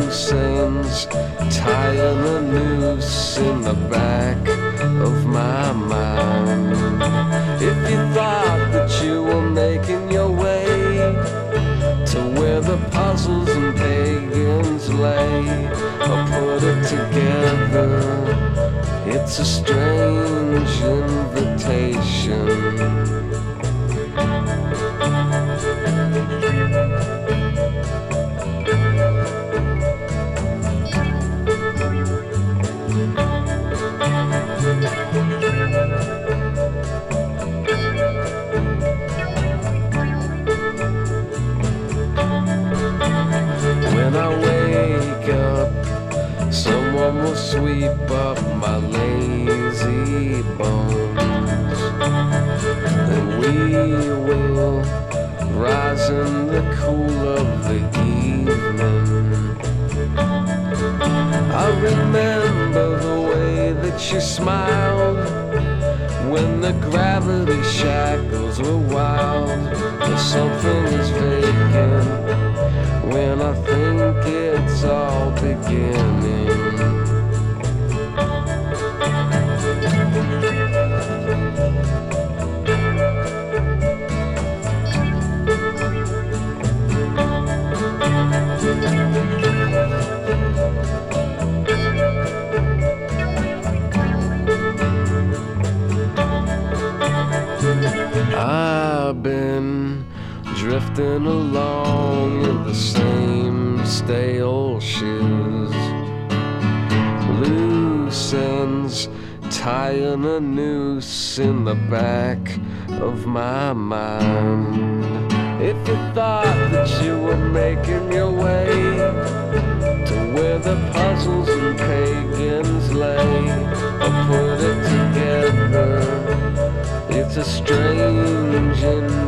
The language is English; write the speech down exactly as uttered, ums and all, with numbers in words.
loose ends, tying a noose in the back of my mind. If you thought that you were making your way to where the puzzles and pagans lay, or put it together, it's a strange invitation. When I wake up, someone will sweep up my lazy bones, and we will rise in the cool of the evening. I remember the way that you smiled when the gravity shackles were wild. But something is vacant when I think it's all beginning. I've been drifting along in the same stale shoes, loose ends, tying a noose in the back of my mind. If you thought that you were making your way to where the puzzles and pagans lay, or put it together, it's a strange